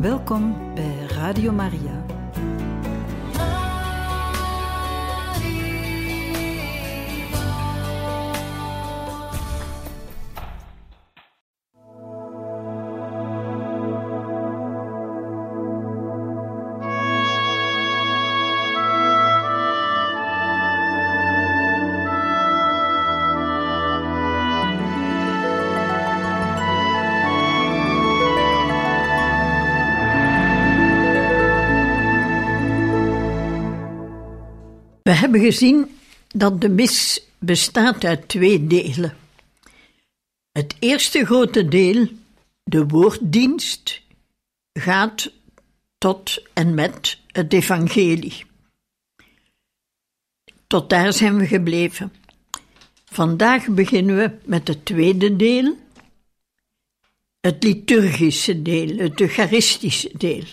Welkom bij Radio Maria. We hebben gezien dat de mis bestaat uit 2 delen. Het eerste grote deel, de woorddienst, gaat tot en met het evangelie. Tot daar zijn we gebleven. Vandaag beginnen we met het tweede deel, het liturgische deel, het eucharistische deel.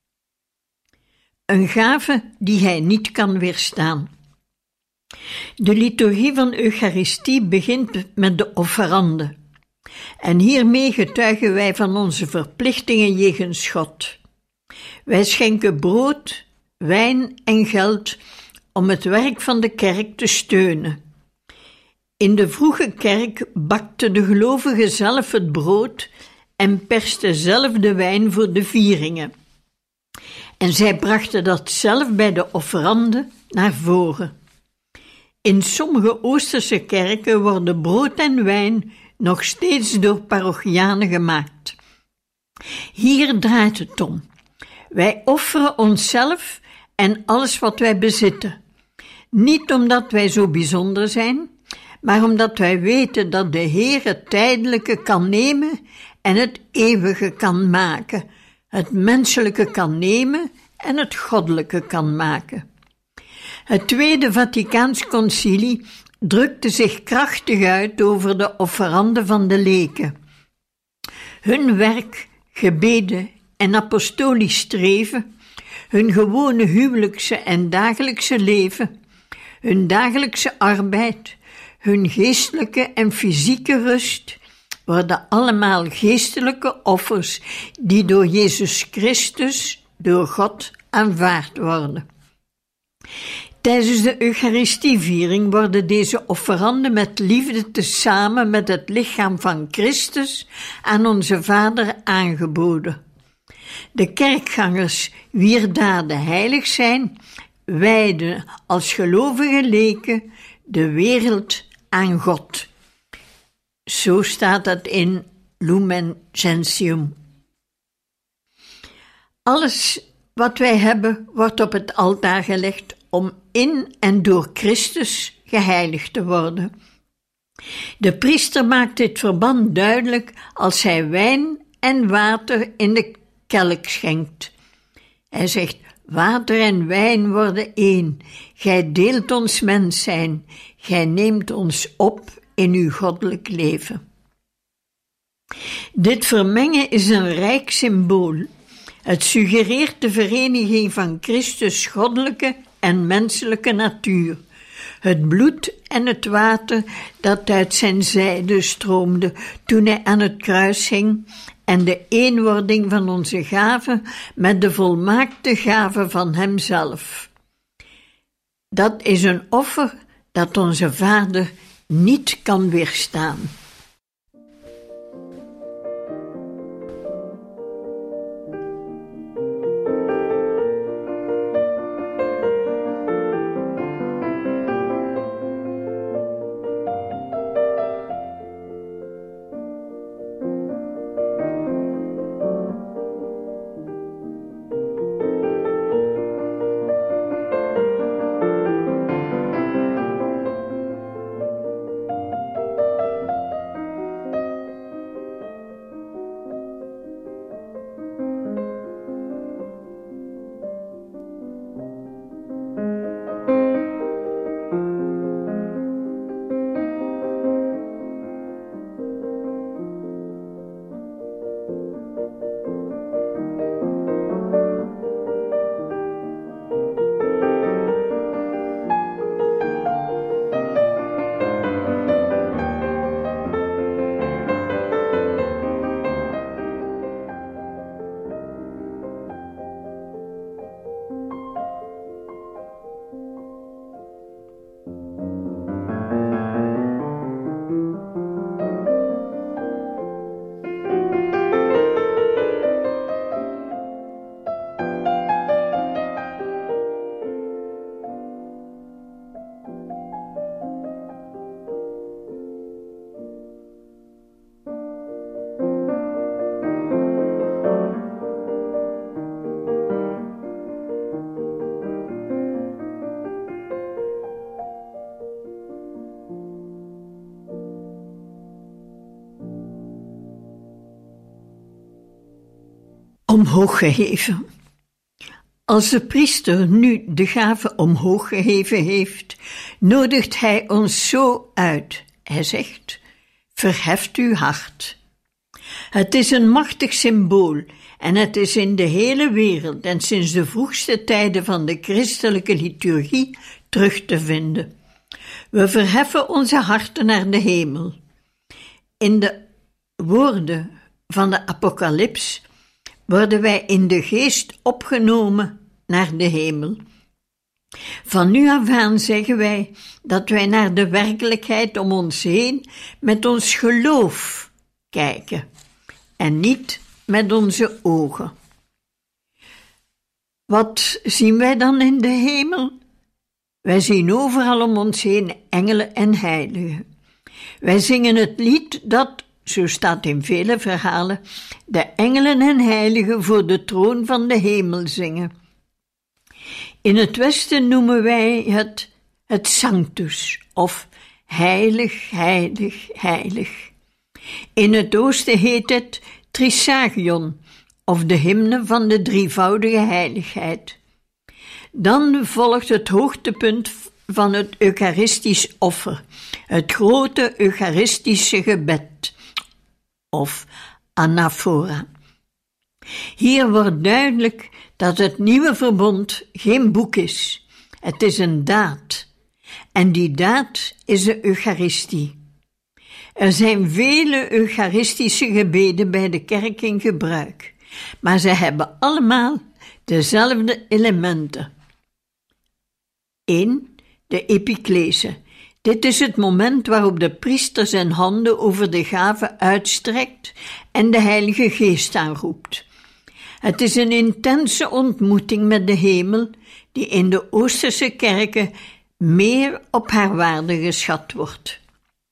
Een gave die hij niet kan weerstaan. De liturgie van Eucharistie begint met de offerande. En hiermee getuigen wij van onze verplichtingen jegens God. Wij schenken brood, wijn en geld om het werk van de kerk te steunen. In de vroege kerk bakte de gelovige zelf het brood en perste zelf de wijn voor de vieringen. En zij brachten dat zelf bij de offerande naar voren. In sommige Oosterse kerken worden brood en wijn nog steeds door parochianen gemaakt. Hier draait het om. Wij offeren onszelf en alles wat wij bezitten. Niet omdat wij zo bijzonder zijn, maar omdat wij weten dat de Heer het tijdelijke kan nemen en het eeuwige kan maken. Het menselijke kan nemen en het goddelijke kan maken. Het Tweede Vaticaans Concilie drukte zich krachtig uit over de offerande van de leken. Hun werk, gebeden en apostolisch streven, hun gewone huwelijkse en dagelijkse leven, hun dagelijkse arbeid, hun geestelijke en fysieke rust, worden allemaal geestelijke offers die door Jezus Christus, door God, aanvaard worden. Tijdens de Eucharistieviering worden deze offeranden met liefde tezamen met het lichaam van Christus aan onze Vader aangeboden. De kerkgangers, wier daden heilig zijn, wijden als gelovige leken de wereld aan God. Zo staat het in Lumen Gentium. Alles wat wij hebben wordt op het altaar gelegd om in en door Christus geheiligd te worden. De priester maakt dit verband duidelijk als hij wijn en water in de kelk schenkt. Hij zegt: water en wijn worden één. Gij deelt ons mens zijn. Gij neemt ons op in uw goddelijk leven. Dit vermengen is een rijk symbool. Het suggereert de vereniging van Christus' goddelijke en menselijke natuur. Het bloed en het water dat uit zijn zijde stroomde toen hij aan het kruis hing, en de eenwording van onze gave met de volmaakte gave van hemzelf. Dat is een offer dat onze Vader niet kan weerstaan. omhoog geheven. Als de priester nu de gave omhoog geheven heeft, nodigt hij ons zo uit. Hij zegt: verheft uw hart. Het is een machtig symbool en het is in de hele wereld en sinds de vroegste tijden van de christelijke liturgie terug te vinden. We verheffen onze harten naar de hemel. In de woorden van de Apocalyps worden wij in de geest opgenomen naar de hemel. Van nu af aan zeggen wij dat wij naar de werkelijkheid om ons heen met ons geloof kijken en niet met onze ogen. Wat zien wij dan in de hemel? Wij zien overal om ons heen engelen en heiligen. Wij zingen het lied dat, zo staat in vele verhalen, de engelen en heiligen voor de troon van de hemel zingen. In het Westen noemen wij het Sanctus, of heilig, heilig, heilig. In het Oosten heet het Trisagion, of de hymne van de drievoudige heiligheid. Dan volgt het hoogtepunt van het Eucharistisch offer, het grote Eucharistische gebed, of anaphora. Hier wordt duidelijk dat het nieuwe verbond geen boek is. Het is een daad. En die daad is de Eucharistie. Er zijn vele Eucharistische gebeden bij de kerk in gebruik, maar ze hebben allemaal dezelfde elementen. 1. De epiclese. Dit is het moment waarop de priester zijn handen over de gave uitstrekt en de Heilige Geest aanroept. Het is een intense ontmoeting met de hemel die in de Oosterse kerken meer op haar waarde geschat wordt.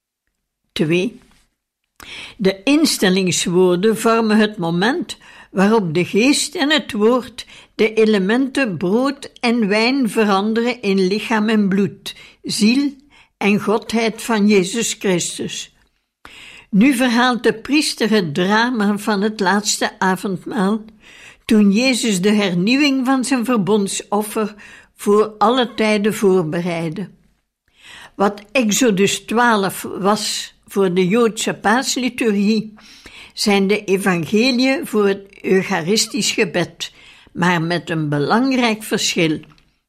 2. De instellingswoorden vormen het moment waarop de geest en het woord de elementen brood en wijn veranderen in lichaam en bloed, ziel en godheid van Jezus Christus. Nu verhaalt de priester het drama van het laatste avondmaal, toen Jezus de hernieuwing van zijn verbondsoffer voor alle tijden voorbereidde. Wat Exodus 12 was voor de Joodse paasliturgie, zijn de evangeliën voor het Eucharistisch gebed, maar met een belangrijk verschil.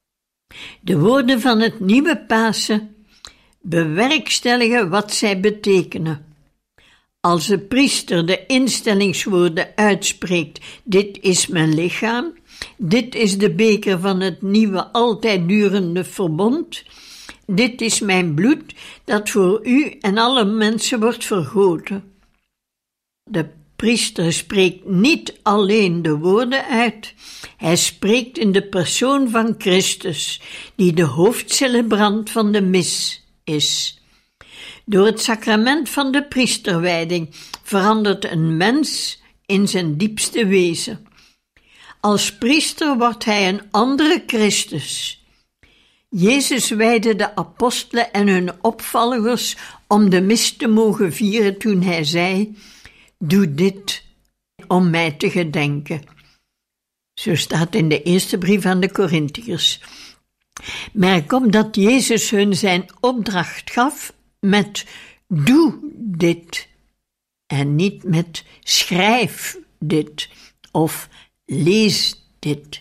De woorden van het nieuwe Pasen bewerkstelligen wat zij betekenen. Als de priester de instellingswoorden uitspreekt: dit is mijn lichaam, dit is de beker van het nieuwe altijd durende verbond, dit is mijn bloed dat voor u en alle mensen wordt vergoten. De priester spreekt niet alleen de woorden uit, hij spreekt in de persoon van Christus, die de hoofdcelebrant van de mis is. Door het sacrament van de priesterwijding verandert een mens in zijn diepste wezen. Als priester wordt hij een andere Christus. Jezus wijdde de apostelen en hun opvolgers om de mis te mogen vieren toen hij zei: doe dit om mij te gedenken. Zo staat in de eerste brief aan de Korintiërs. Merk op dat Jezus hun zijn opdracht gaf met doe dit en niet met schrijf dit of lees dit.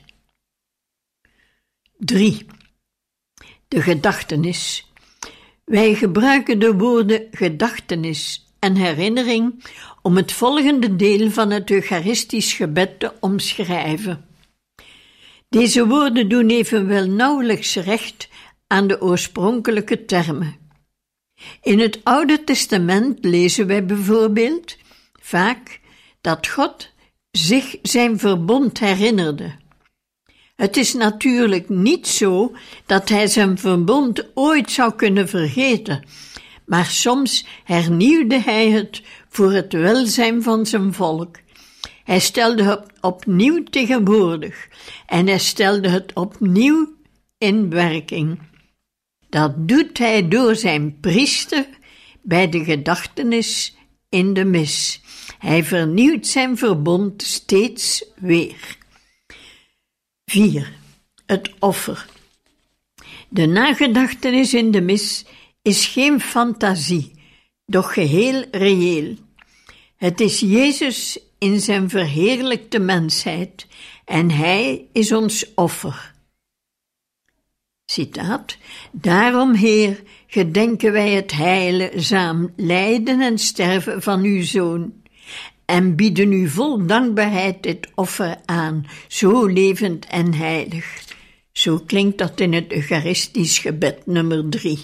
3. De gedachtenis. Wij gebruiken de woorden gedachtenis en herinnering om het volgende deel van het Eucharistisch gebed te omschrijven. Deze woorden doen evenwel nauwelijks recht aan de oorspronkelijke termen. In het Oude Testament lezen wij bijvoorbeeld vaak dat God zich zijn verbond herinnerde. Het is natuurlijk niet zo dat hij zijn verbond ooit zou kunnen vergeten, maar soms hernieuwde hij het voor het welzijn van zijn volk. Hij stelde het opnieuw tegenwoordig en hij stelde het opnieuw in werking. Dat doet hij door zijn priester bij de gedachtenis in de mis. Hij vernieuwt zijn verbond steeds weer. 4. Het offer. De nagedachtenis in de mis is geen fantasie, doch geheel reëel. Het is Jezus in zijn verheerlijkte mensheid en Hij is ons offer. Citaat: Daarom, Heer, gedenken wij het heilzaam lijden en sterven van uw Zoon en bieden u vol dankbaarheid dit offer aan, zo levend en heilig. Zo klinkt dat in het Eucharistisch gebed nummer 3.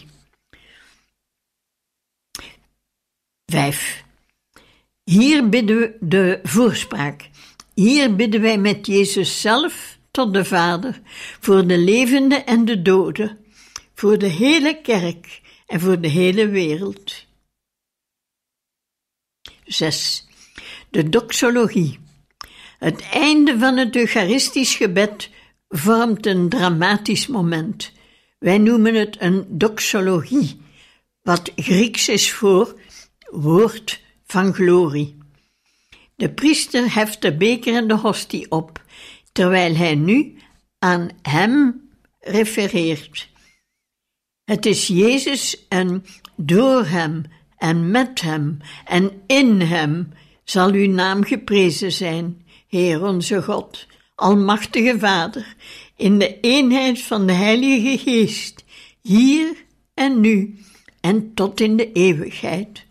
5. Hier bidden we de voorspraak. Hier bidden wij met Jezus zelf tot de Vader, voor de levenden en de doden, voor de hele kerk en voor de hele wereld. 6. De doxologie. Het einde van het Eucharistisch gebed vormt een dramatisch moment. Wij noemen het een doxologie, wat Grieks is voor woord van glorie. De priester heft de beker en de hostie op, terwijl hij nu aan hem refereert. Het is Jezus en door hem en met hem en in hem zal uw naam geprezen zijn, Heer onze God, almachtige Vader, in de eenheid van de Heilige Geest, hier en nu en tot in de eeuwigheid.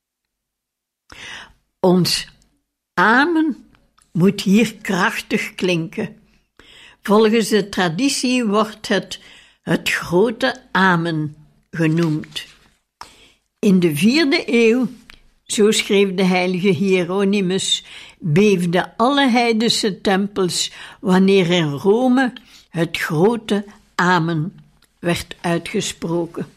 Ons amen moet hier krachtig klinken. Volgens de traditie wordt het grote amen genoemd. In de 4e eeuw, zo schreef de heilige Hieronymus, beefden alle heidense tempels wanneer in Rome het grote amen werd uitgesproken.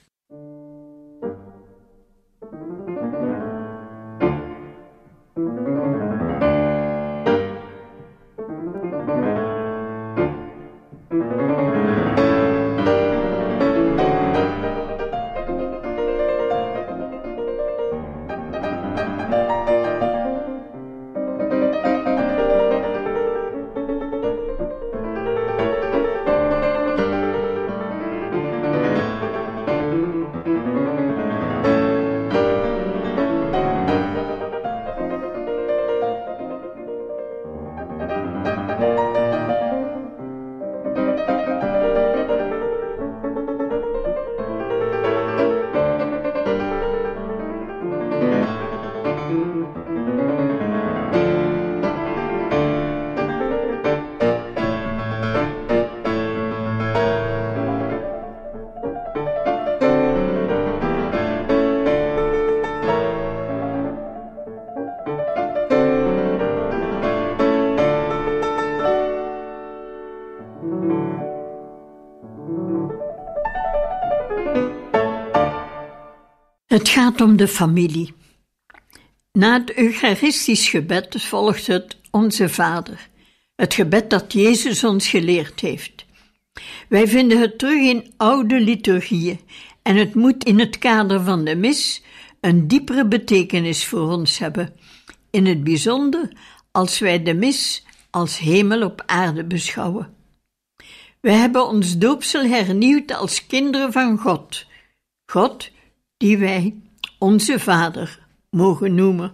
Het gaat om de familie. Na het Eucharistisch gebed volgt het Onze Vader, het gebed dat Jezus ons geleerd heeft. Wij vinden het terug in oude liturgieën en het moet in het kader van de mis een diepere betekenis voor ons hebben, in het bijzonder als wij de mis als hemel op aarde beschouwen. Wij hebben ons doopsel hernieuwd als kinderen van God, God die wij Onze Vader mogen noemen.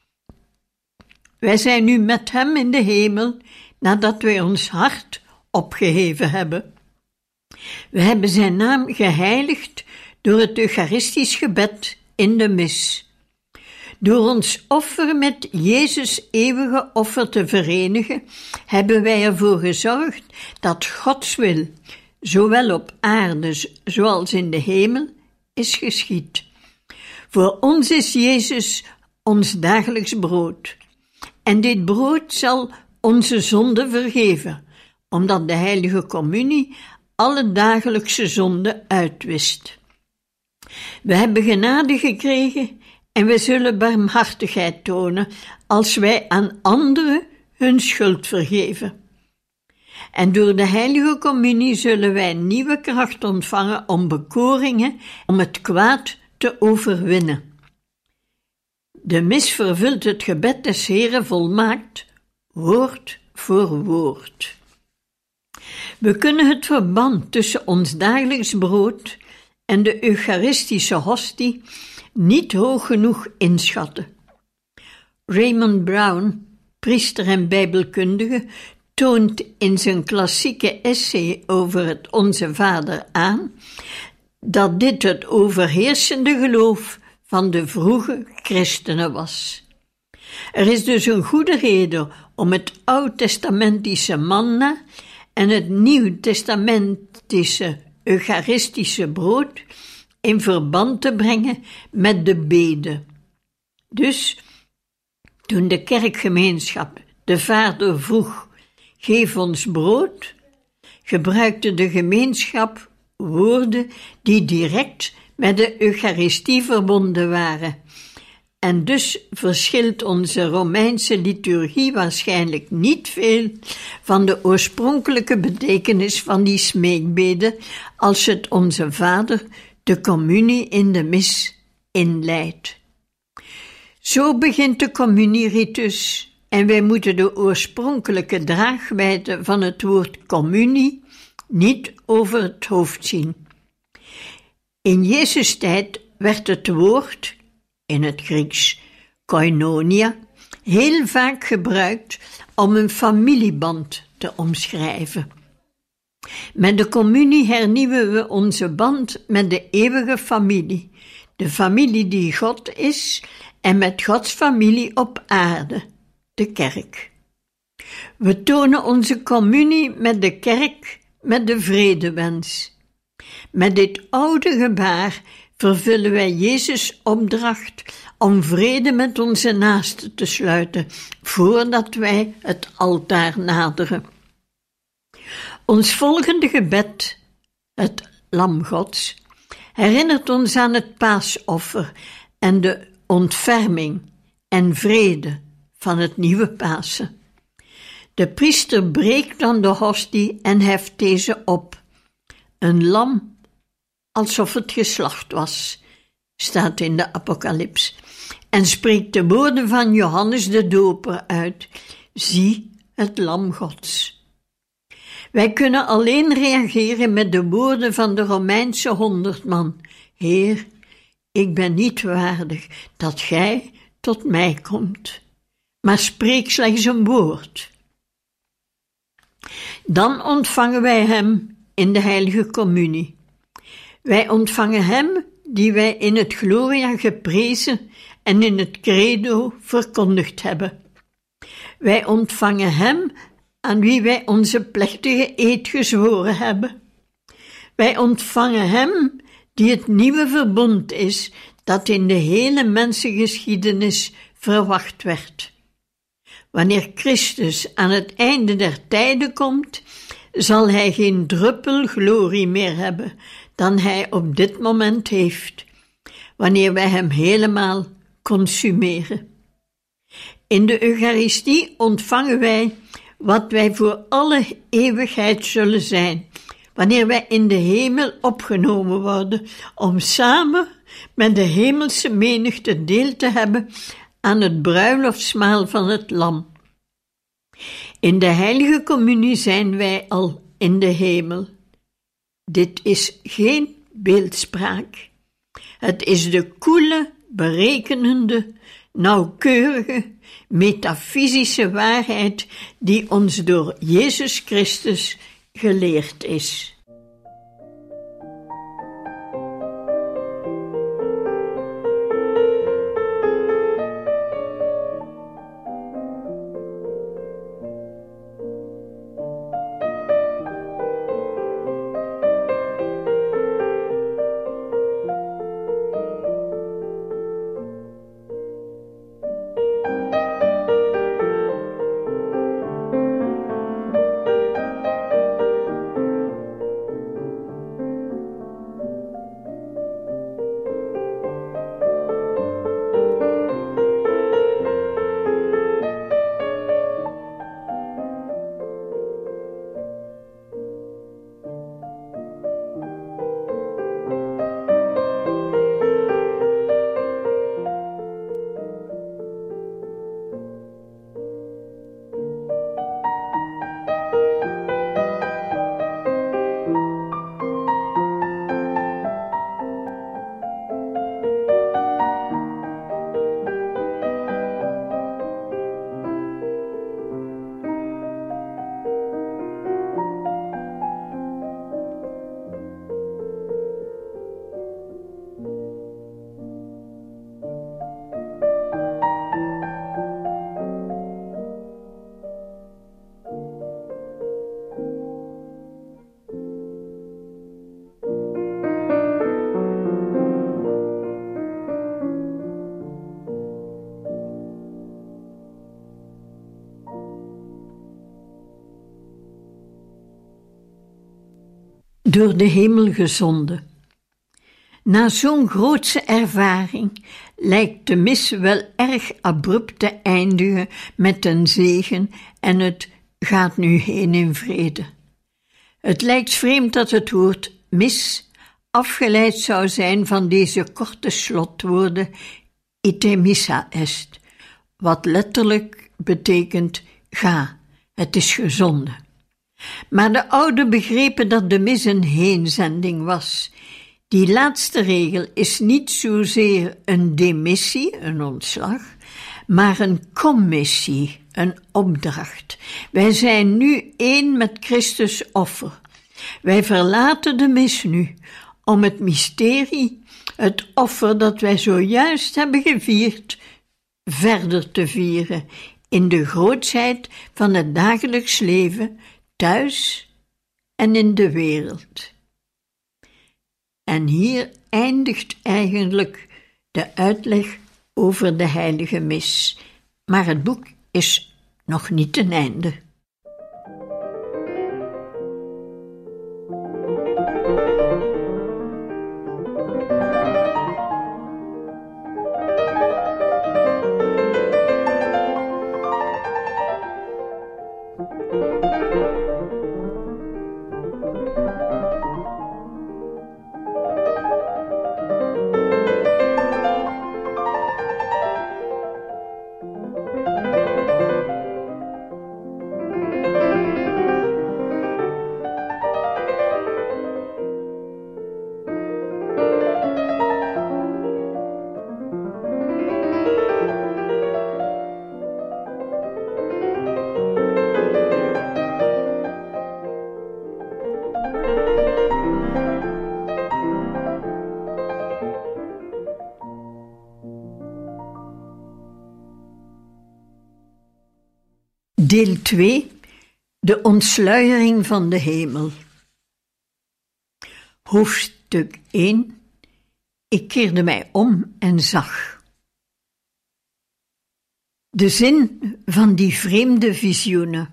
Wij zijn nu met Hem in de hemel nadat wij ons hart opgeheven hebben. We hebben zijn naam geheiligd door het Eucharistisch gebed in de mis. Door ons offer met Jezus' eeuwige offer te verenigen, hebben wij ervoor gezorgd dat Gods wil, zowel op aarde zoals in de hemel, is geschied. Voor ons is Jezus ons dagelijks brood. En dit brood zal onze zonden vergeven, omdat de heilige communie alle dagelijkse zonden uitwist. We hebben genade gekregen en we zullen barmhartigheid tonen als wij aan anderen hun schuld vergeven. En door de heilige communie zullen wij nieuwe kracht ontvangen om bekoringen, om het kwaad te overwinnen. De mis vervult het gebed des Heren volmaakt, woord voor woord. We kunnen het verband tussen ons dagelijks brood en de Eucharistische hostie niet hoog genoeg inschatten. Raymond Brown, priester en bijbelkundige, toont in zijn klassieke essay over het Onze Vader aan dat dit het overheersende geloof van de vroege christenen was. Er is dus een goede reden om het Oud-testamentische manna en het Nieuw-testamentische Eucharistische brood in verband te brengen met de bede. Dus, toen de kerkgemeenschap de Vader vroeg, geef ons brood, gebruikte de gemeenschap woorden die direct met de Eucharistie verbonden waren. En dus verschilt onze Romeinse liturgie waarschijnlijk niet veel van de oorspronkelijke betekenis van die smeekbeden als het Onze Vader de communie in de mis inleidt. Zo begint de communieritus en wij moeten de oorspronkelijke draagwijdte van het woord communie niet over het hoofd zien. In Jezus' tijd werd het woord, in het Grieks koinonia, heel vaak gebruikt om een familieband te omschrijven. Met de communie hernieuwen we onze band met de eeuwige familie, de familie die God is en met Gods familie op aarde, de kerk. We tonen onze communie met de kerk met de vredewens. Met dit oude gebaar vervullen wij Jezus' opdracht om vrede met onze naasten te sluiten, voordat wij het altaar naderen. Ons volgende gebed, het Lam Gods, herinnert ons aan het paasoffer en de ontferming en vrede van het nieuwe Pasen. De priester breekt dan de hostie en heft deze op. Een lam, alsof het geslacht was, staat in de Apocalyps, en spreekt de woorden van Johannes de Doper uit: zie het lam Gods. Wij kunnen alleen reageren met de woorden van de Romeinse 100 man: Heer, ik ben niet waardig dat gij tot mij komt, maar spreek slechts een woord. Dan ontvangen wij hem in de heilige communie. Wij ontvangen hem die wij in het Gloria geprezen en in het Credo verkondigd hebben. Wij ontvangen hem aan wie wij onze plechtige eed gezworen hebben. Wij ontvangen hem die het nieuwe verbond is dat in de hele mensengeschiedenis verwacht werd. Wanneer Christus aan het einde der tijden komt, zal hij geen druppel glorie meer hebben dan hij op dit moment heeft, wanneer wij hem helemaal consumeren. In de Eucharistie ontvangen wij wat wij voor alle eeuwigheid zullen zijn, wanneer wij in de hemel opgenomen worden, om samen met de hemelse menigte deel te hebben aan het bruiloftsmaal van het lam. In de heilige communie zijn wij al in de hemel. Dit is geen beeldspraak. Het is de koele, berekenende, nauwkeurige, metafysische waarheid die ons door Jezus Christus geleerd is. door de hemel gezonden. Na zo'n grootse ervaring lijkt de mis wel erg abrupt te eindigen met een zegen en het gaat nu heen in vrede. Het lijkt vreemd dat het woord mis afgeleid zou zijn van deze korte slotwoorden ite missa est, wat letterlijk betekent ga, het is gezonden. Maar de ouden begrepen dat de mis een heenzending was. Die laatste regel is niet zozeer een demissie, een ontslag, maar een commissie, een opdracht. Wij zijn nu één met Christus offer. Wij verlaten de mis nu, om het mysterie, het offer dat wij zojuist hebben gevierd, verder te vieren in de grootsheid van het dagelijks leven, thuis en in de wereld. En hier eindigt eigenlijk de uitleg over de heilige mis. Maar het boek is nog niet ten einde. Deel 2. De ontsluiering van de hemel. Hoofdstuk 1. Ik keerde mij om en zag. De zin van die vreemde visioenen.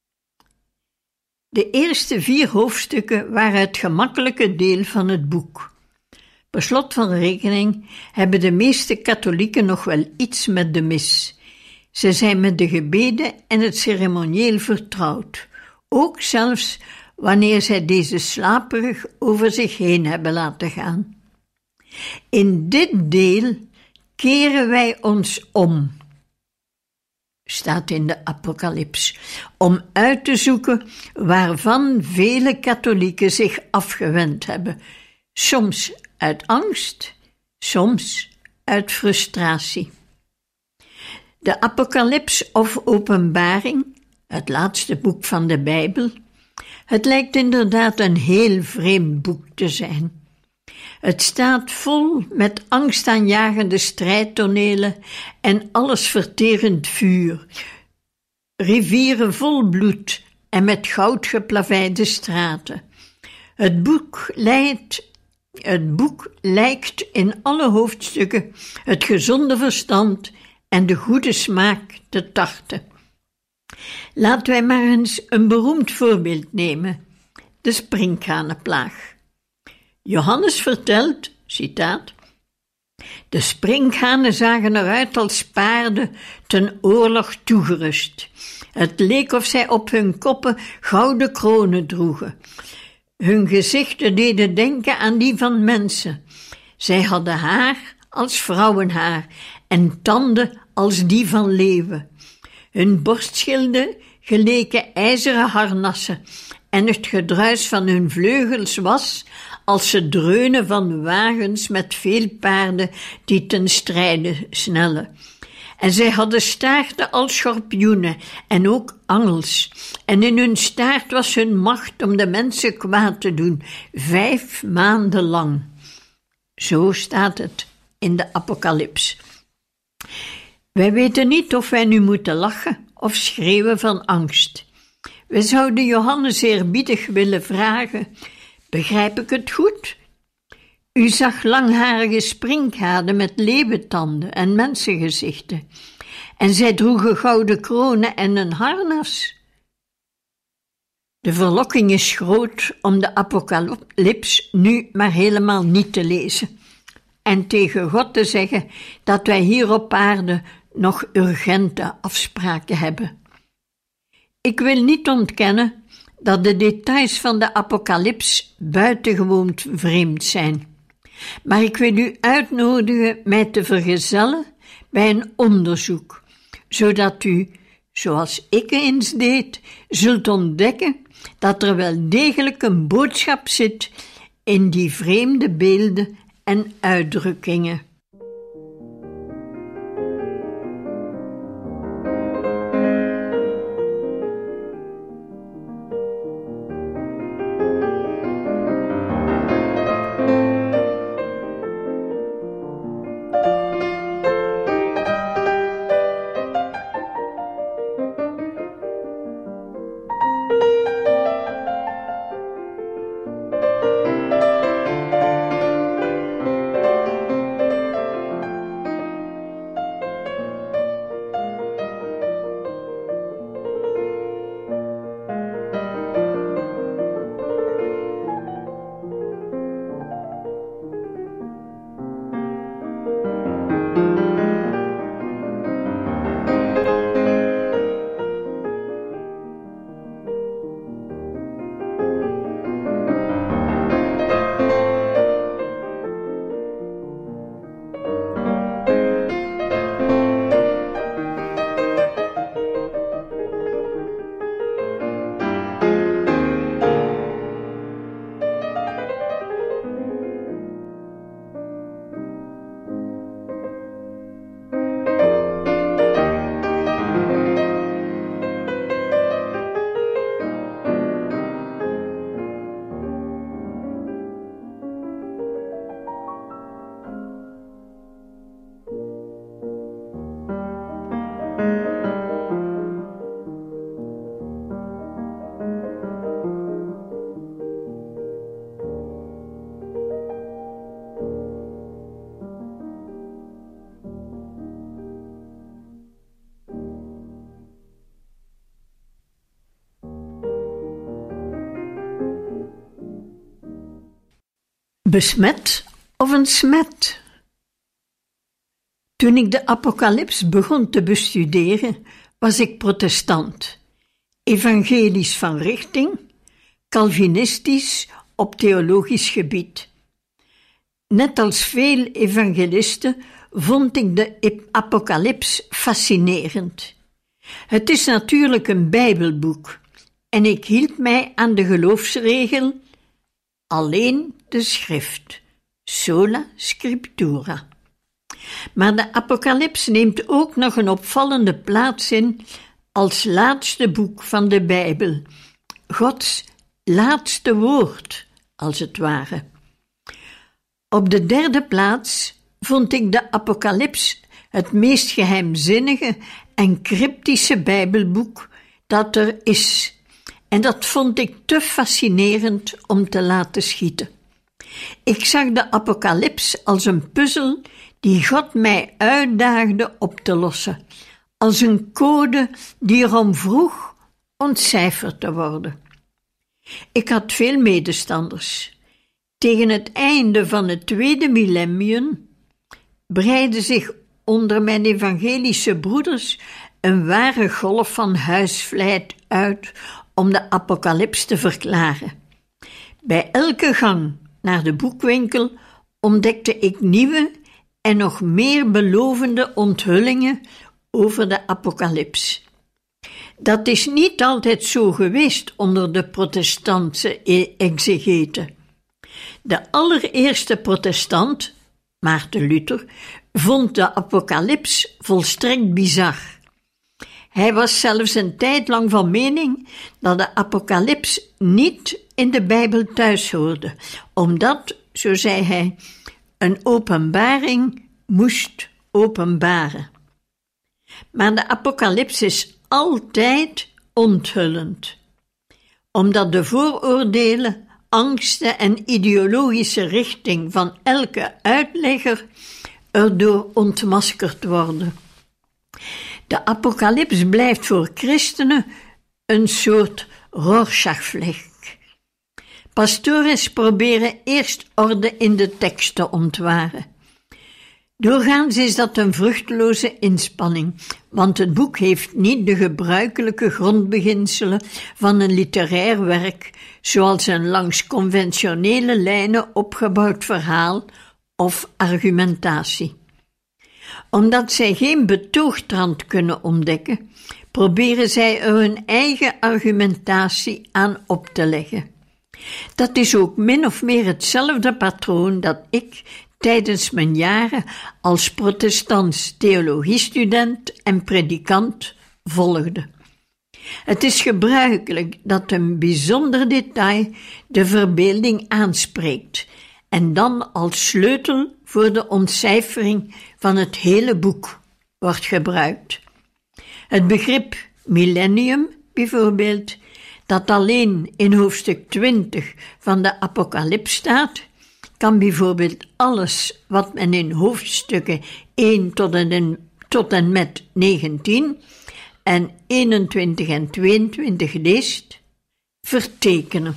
De eerste 4 hoofdstukken waren het gemakkelijke deel van het boek. Per slot van rekening hebben de meeste katholieken nog wel iets met de mis. Ze zijn met de gebeden en het ceremonieel vertrouwd, ook zelfs wanneer zij deze slaperig over zich heen hebben laten gaan. In dit deel keren wij ons om, staat in de Apocalyps, om uit te zoeken waarvan vele katholieken zich afgewend hebben, soms uit angst, soms uit frustratie. De Apocalyps of Openbaring, het laatste boek van de Bijbel, het lijkt inderdaad een heel vreemd boek te zijn. Het staat vol met angstaanjagende strijdtonelen en allesverterend vuur, rivieren vol bloed en met goud geplaveide straten. Het boek lijkt in alle hoofdstukken het gezonde verstand en de goede smaak te tarten. Laten wij maar eens een beroemd voorbeeld nemen, de sprinkhanenplaag. Johannes vertelt, citaat, de sprinkhanen zagen eruit als paarden ten oorlog toegerust. Het leek of zij op hun koppen gouden kronen droegen. Hun gezichten deden denken aan die van mensen. Zij hadden haar als vrouwenhaar en tanden als die van leeuwen. Hun borstschilden geleken ijzeren harnassen en het gedruis van hun vleugels was als het dreunen van wagens met veel paarden die ten strijde snellen. En zij hadden staarten als schorpioenen en ook angels. En in hun staart was hun macht om de mensen kwaad te doen, 5 maanden lang. Zo staat het in de Apocalyps. Wij weten niet of wij nu moeten lachen of schreeuwen van angst. We zouden Johannes eerbiedig willen vragen, begrijp ik het goed? U zag langharige sprinkhanen met leeuwentanden en mensengezichten, en zij droegen gouden kronen en een harnas. De verlokking is groot om de apocalyps nu maar helemaal niet te lezen en tegen God te zeggen dat wij hier op aarde nog urgente afspraken hebben. Ik wil niet ontkennen dat de details van de apocalyps buitengewoon vreemd zijn, maar ik wil u uitnodigen mij te vergezellen bij een onderzoek, zodat u, zoals ik eens deed, zult ontdekken dat er wel degelijk een boodschap zit in die vreemde beelden en uitdrukkingen. Besmet of een smet? Toen ik de apocalyps begon te bestuderen, was ik protestant, evangelisch van richting, calvinistisch op theologisch gebied. Net als veel evangelisten vond ik de apocalyps fascinerend. Het is natuurlijk een Bijbelboek en ik hield mij aan de geloofsregel: alleen de schrift, sola scriptura. Maar de apocalyps neemt ook nog een opvallende plaats in als laatste boek van de Bijbel, Gods laatste woord, als het ware. Op de derde plaats vond ik de apocalyps het meest geheimzinnige en cryptische Bijbelboek dat er is. En dat vond ik te fascinerend om te laten schieten. Ik zag de apocalyps als een puzzel die God mij uitdaagde op te lossen, als een code die erom vroeg ontcijferd te worden. Ik had veel medestanders. Tegen het einde van het tweede millennium breidde zich onder mijn evangelische broeders een ware golf van huisvlijt uit om de apocalyps te verklaren. Bij elke gang naar de boekwinkel ontdekte ik nieuwe en nog meer belovende onthullingen over de apocalyps. Dat is niet altijd zo geweest onder de protestantse exegeten. De allereerste protestant, Maarten Luther, vond de apocalyps volstrekt bizar. Hij was zelfs een tijd lang van mening dat de apocalyps niet in de Bijbel thuis hoorde, omdat, zo zei hij, een openbaring moest openbaren. Maar de apocalyps is altijd onthullend, omdat de vooroordelen, angsten en ideologische richting van elke uitlegger erdoor ontmaskerd worden. De apocalyps blijft voor christenen een soort Rorschachvlek. Pastores proberen eerst orde in de tekst te ontwaren. Doorgaans is dat een vruchteloze inspanning, want het boek heeft niet de gebruikelijke grondbeginselen van een literair werk, zoals een langs conventionele lijnen opgebouwd verhaal of argumentatie. Omdat zij geen betoogtrand kunnen ontdekken, proberen zij er hun eigen argumentatie aan op te leggen. Dat is ook min of meer hetzelfde patroon dat ik tijdens mijn jaren als protestants theologiestudent en predikant volgde. Het is gebruikelijk dat een bijzonder detail de verbeelding aanspreekt en dan als sleutel voor de ontcijfering van het hele boek wordt gebruikt. Het begrip millennium bijvoorbeeld, dat alleen in hoofdstuk 20 van de Apocalyps staat, kan bijvoorbeeld alles wat men in hoofdstukken 1 tot en met 19 en 21 en 22 leest, vertekenen.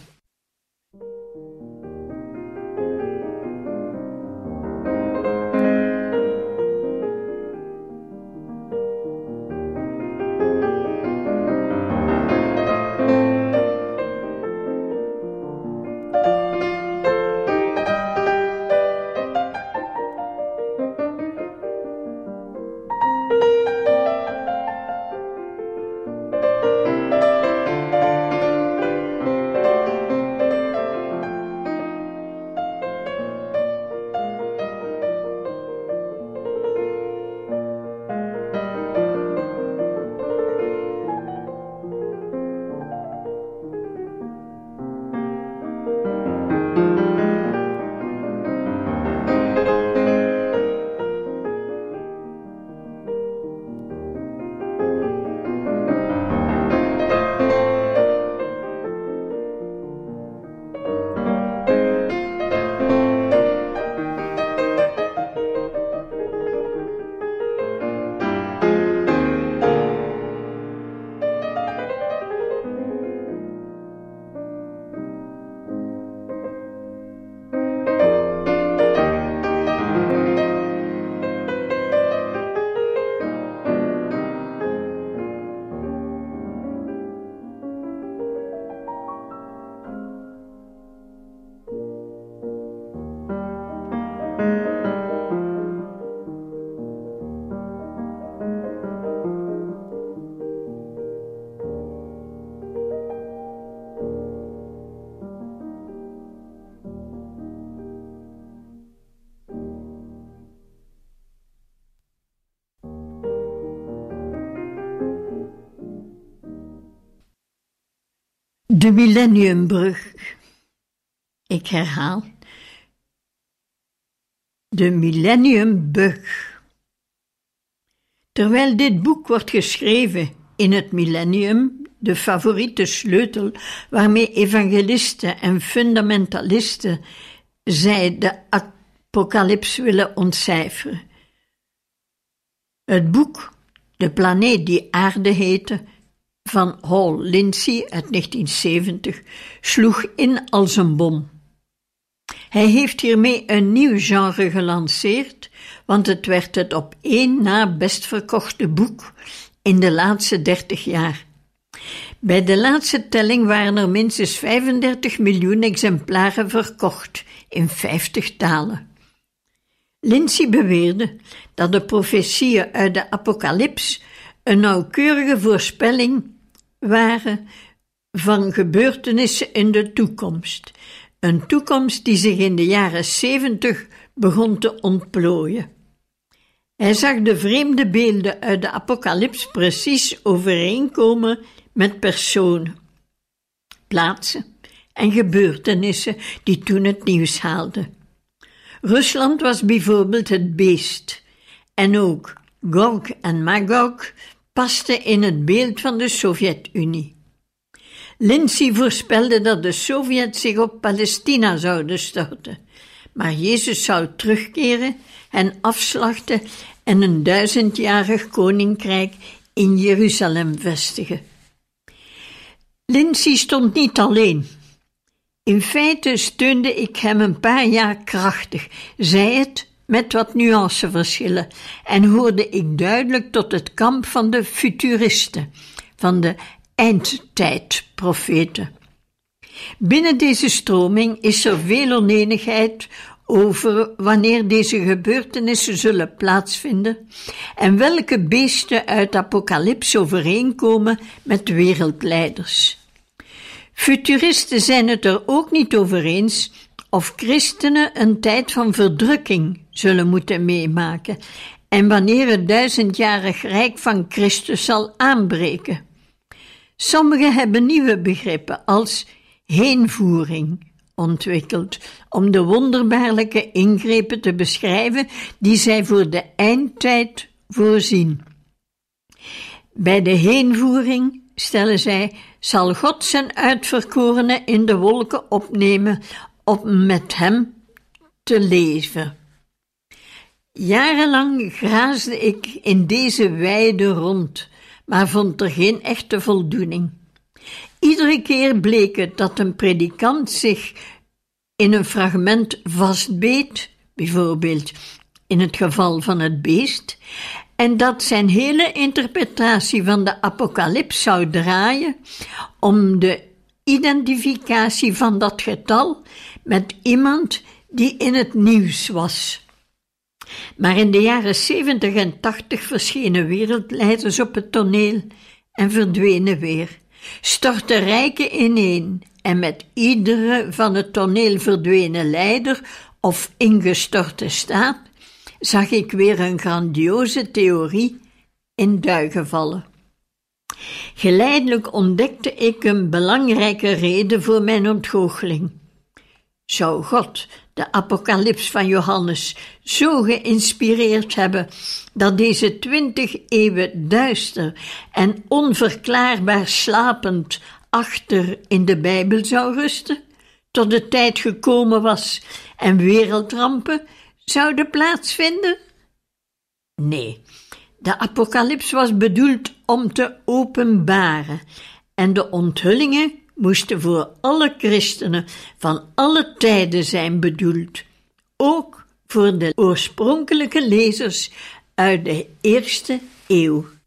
De Millenniumbrug. Ik herhaal. De Millenniumbrug. Terwijl dit boek wordt geschreven in het millennium, de favoriete sleutel waarmee evangelisten en fundamentalisten zij de apocalyps willen ontcijferen. Het boek, De planeet die aarde heette, van Hal Lindsey uit 1970, sloeg in als een bom. Hij heeft hiermee een nieuw genre gelanceerd, want het werd het op één na best verkochte boek in de laatste 30 jaar. Bij de laatste telling waren er minstens 35 miljoen exemplaren verkocht in 50 talen. Lindsey beweerde dat de profetieën uit de apocalyps een nauwkeurige voorspelling waren van gebeurtenissen in de toekomst. Een toekomst die zich in de jaren 70 begon te ontplooien. Hij zag de vreemde beelden uit de apocalyps precies overeenkomen met personen, plaatsen en gebeurtenissen die toen het nieuws haalden. Rusland was bijvoorbeeld het beest en ook Gog en Magog pasten in het beeld van de Sovjet-Unie. Lindsey voorspelde dat de Sovjets zich op Palestina zouden storten, maar Jezus zou terugkeren, hen afslachten en een 1000-jarig koninkrijk in Jeruzalem vestigen. Lindsay stond niet alleen. In feite steunde ik hem een paar jaar krachtig, zei het met wat nuanceverschillen, en hoorde ik duidelijk tot het kamp van de futuristen, van de eindtijdprofeten. Binnen deze stroming is er veel onenigheid over wanneer deze gebeurtenissen zullen plaatsvinden en welke beesten uit Apocalyps overeenkomen met wereldleiders. Futuristen zijn het er ook niet over eens of christenen een tijd van verdrukking zullen moeten meemaken en wanneer het 1000-jarig rijk van Christus zal aanbreken. Sommigen hebben nieuwe begrippen als heenvoering ontwikkeld om de wonderbaarlijke ingrepen te beschrijven die zij voor de eindtijd voorzien. Bij de heenvoering, stellen zij, zal God zijn uitverkorenen in de wolken opnemen om met hem te leven. Jarenlang graasde ik in deze weide rond, maar vond er geen echte voldoening. Iedere keer bleek het dat een predikant zich in een fragment vastbeet, bijvoorbeeld in het geval van het beest, en dat zijn hele interpretatie van de apocalyps zou draaien om de identificatie van dat getal met iemand die in het nieuws was. Maar in de jaren 70 en 80 verschenen wereldleiders op het toneel en verdwenen weer, stortten rijken ineen en met iedere van het toneel verdwenen leider of ingestorte staat zag ik weer een grandioze theorie in duigen vallen. Geleidelijk ontdekte ik een belangrijke reden voor mijn ontgoocheling. Zou God de apocalyps van Johannes zo geïnspireerd hebben dat deze 20 eeuwen duister en onverklaarbaar slapend achter in de Bijbel zou rusten, tot de tijd gekomen was en wereldrampen zouden plaatsvinden? Nee, de apocalyps was bedoeld om te openbaren en de onthullingen moesten voor alle christenen van alle tijden zijn bedoeld, ook voor de oorspronkelijke lezers uit de eerste eeuw.